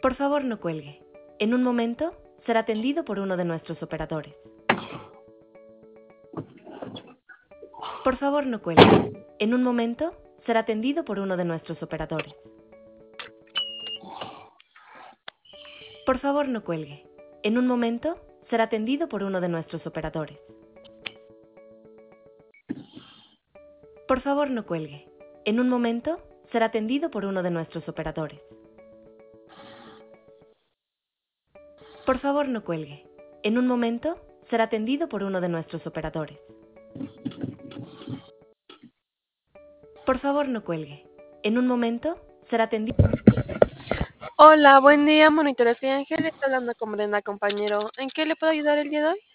Por favor, no cuelgue. En un momento será atendido por uno de nuestros operadores. Por favor, no cuelgue. En un momento será atendido por uno de nuestros operadores. Por favor, no cuelgue. En un momento será atendido por uno de nuestros operadores. Por favor, no cuelgue. En un momento será atendido por uno de nuestros operadores. Por favor, no cuelgue. En un momento será atendido por uno de nuestros operadores. Por favor, no cuelgue. En un momento será atendido. Hola, buen día, Monitores y Ángel. Está hablando con Brenda, compañero. ¿En qué le puedo ayudar el día de hoy?